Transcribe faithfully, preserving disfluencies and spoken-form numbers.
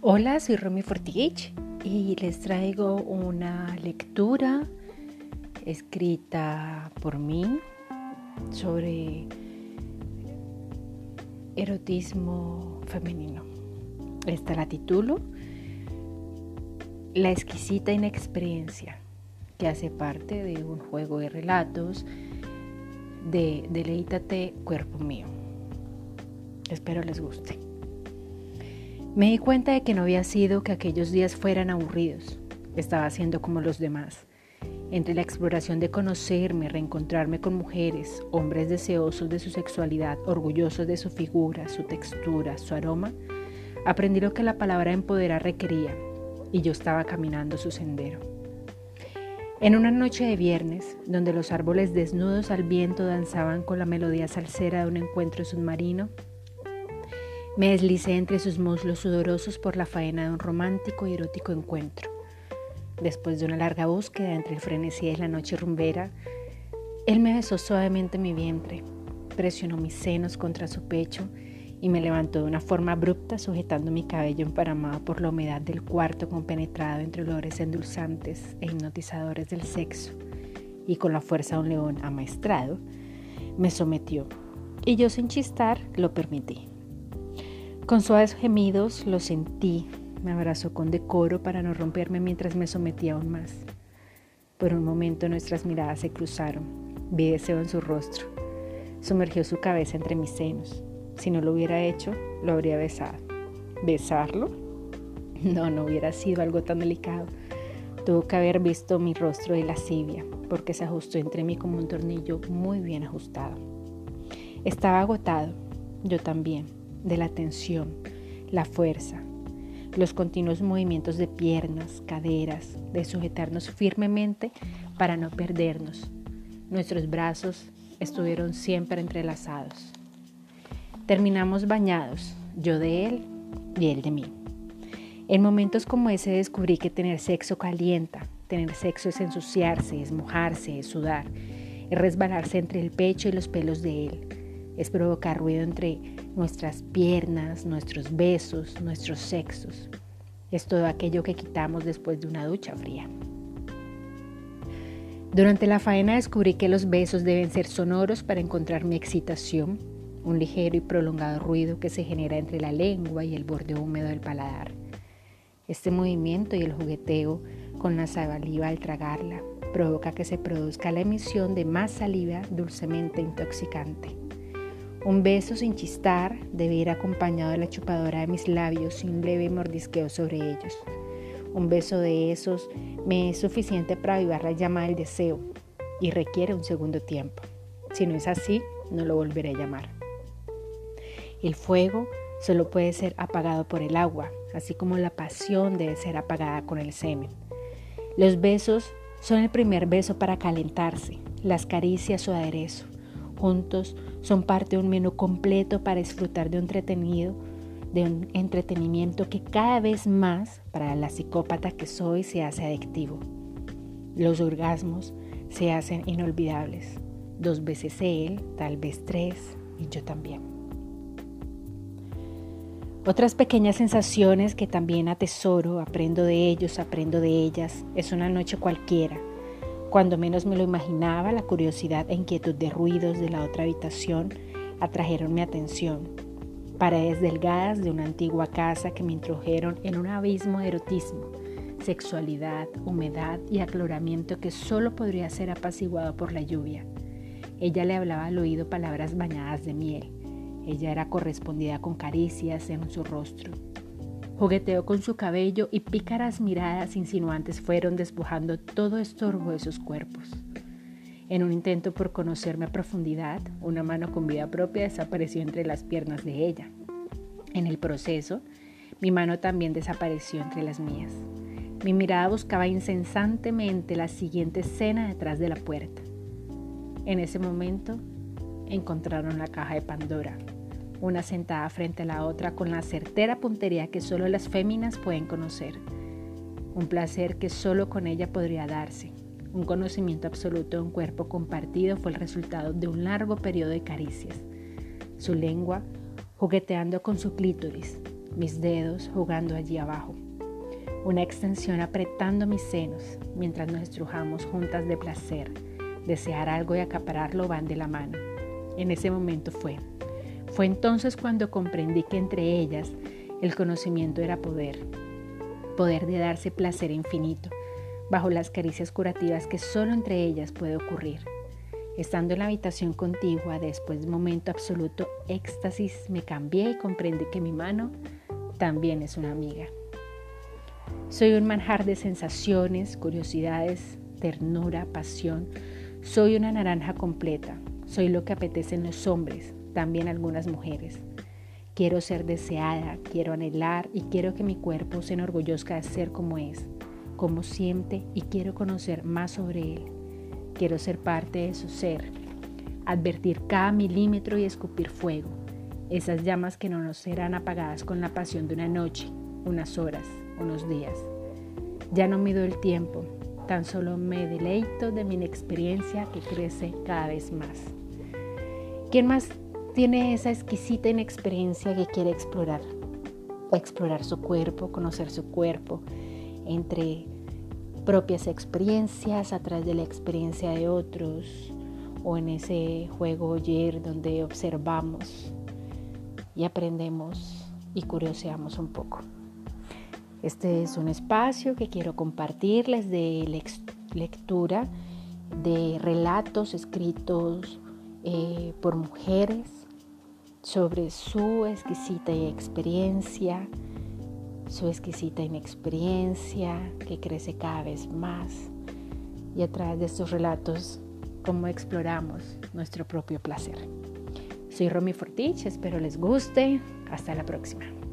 Hola, soy Romy Fortigich y les traigo una lectura escrita por mí sobre erotismo femenino. Esta la titulo La exquisita inexperiencia, que hace parte de un juego de relatos de Deleítate, cuerpo mío. Espero les guste. Me di cuenta de que no había sido que aquellos días fueran aburridos. Estaba siendo como los demás. Entre la exploración de conocerme, reencontrarme con mujeres, hombres deseosos de su sexualidad, orgullosos de su figura, su textura, su aroma, aprendí lo que la palabra empoderar requería, y yo estaba caminando su sendero. En una noche de viernes, donde los árboles desnudos al viento danzaban con la melodía salsera de un encuentro submarino, me deslicé entre sus muslos sudorosos por la faena de un romántico y erótico encuentro. Después de una larga búsqueda entre el frenesí de la noche rumbera, él me besó suavemente mi vientre, presionó mis senos contra su pecho y me levantó de una forma abrupta, sujetando mi cabello emparamado por la humedad del cuarto compenetrado entre olores endulzantes e hipnotizadores del sexo, y con la fuerza de un león amaestrado, me sometió, y yo sin chistar lo permití. Con suaves gemidos lo sentí, me abrazó con decoro para no romperme mientras me sometía aún más. Por un momento nuestras miradas se cruzaron, vi deseo en su rostro, sumergió su cabeza entre mis senos. Si no lo hubiera hecho, lo habría besado. ¿Besarlo? No, no hubiera sido algo tan delicado. Tuvo que haber visto mi rostro de lascivia, porque se ajustó entre mí como un tornillo muy bien ajustado. Estaba agotado, yo también, de la tensión, la fuerza, los continuos movimientos de piernas, caderas, de sujetarnos firmemente para no perdernos. Nuestros brazos estuvieron siempre entrelazados. Terminamos bañados, yo de él y él de mí. En momentos como ese descubrí que tener sexo calienta, tener sexo es ensuciarse, es mojarse, es sudar, es resbalarse entre el pecho y los pelos de él, es provocar ruido entre nuestras piernas, nuestros besos, nuestros sexos. Es todo aquello que quitamos después de una ducha fría. Durante la faena descubrí que los besos deben ser sonoros para encontrar mi excitación, un ligero y prolongado ruido que se genera entre la lengua y el borde húmedo del paladar. Este movimiento y el jugueteo con la saliva al tragarla provoca que se produzca la emisión de más saliva dulcemente intoxicante. Un beso sin chistar debe ir acompañado de la chupadora de mis labios y un leve mordisqueo sobre ellos. Un beso de esos me es suficiente para avivar la llama del deseo y requiere un segundo tiempo. Si no es así, no lo volveré a llamar. El fuego solo puede ser apagado por el agua, así como la pasión debe ser apagada con el semen. Los besos son el primer beso para calentarse, las caricias su aderezo. Juntos son parte de un menú completo para disfrutar de un entretenido, de un entretenimiento que cada vez más, para la psicópata que soy, se hace adictivo. Los orgasmos se hacen inolvidables. Dos veces él, tal vez tres, y yo también. Otras pequeñas sensaciones que también atesoro, aprendo de ellos, aprendo de ellas, es una noche cualquiera. Cuando menos me lo imaginaba, la curiosidad e inquietud de ruidos de la otra habitación atrajeron mi atención. Paredes delgadas de una antigua casa que me introdujeron en un abismo de erotismo, sexualidad, humedad y aclaramiento que solo podría ser apaciguado por la lluvia. Ella le hablaba al oído palabras bañadas de miel. Ella era correspondida con caricias en su rostro. Jugueteó con su cabello y pícaras miradas insinuantes fueron despojando todo estorbo de sus cuerpos. En un intento por conocerme a profundidad, una mano con vida propia desapareció entre las piernas de ella. En el proceso, mi mano también desapareció entre las mías. Mi mirada buscaba incesantemente la siguiente escena detrás de la puerta. En ese momento, encontraron la caja de Pandora, una sentada frente a la otra con la certera puntería que solo las féminas pueden conocer. Un placer que solo con ella podría darse. Un conocimiento absoluto de un cuerpo compartido fue el resultado de un largo periodo de caricias. Su lengua jugueteando con su clítoris, mis dedos jugando allí abajo, una extensión apretando mis senos mientras nos estrujamos juntas de placer. Desear algo y acapararlo van de la mano. En ese momento fue. Fue entonces cuando comprendí que entre ellas el conocimiento era poder. Poder de darse placer infinito, bajo las caricias curativas que solo entre ellas puede ocurrir. Estando en la habitación contigua, después de un momento absoluto éxtasis, me cambié y comprendí que mi mano también es una amiga. Soy un manjar de sensaciones, curiosidades, ternura, pasión. Soy una naranja completa. Soy lo que apetecen los hombres, también algunas mujeres. Quiero ser deseada, quiero anhelar y quiero que mi cuerpo se enorgullezca de ser como es, como siente, y quiero conocer más sobre él. Quiero ser parte de su ser, advertir cada milímetro y escupir fuego, esas llamas que no nos serán apagadas con la pasión de una noche, unas horas, unos días. Ya no mido el tiempo, tan solo me deleito de mi inexperiencia que crece cada vez más. ¿Quién más tiene esa exquisita inexperiencia que quiere explorar? Explorar su cuerpo, conocer su cuerpo, entre propias experiencias, a través de la experiencia de otros, o en ese juego oyer donde observamos y aprendemos y curioseamos un poco. Este es un espacio que quiero compartirles de lectura de relatos escritos eh, por mujeres sobre su exquisita experiencia, su exquisita inexperiencia que crece cada vez más, y a través de estos relatos cómo exploramos nuestro propio placer. Soy Romy Fortich, espero les guste. Hasta la próxima.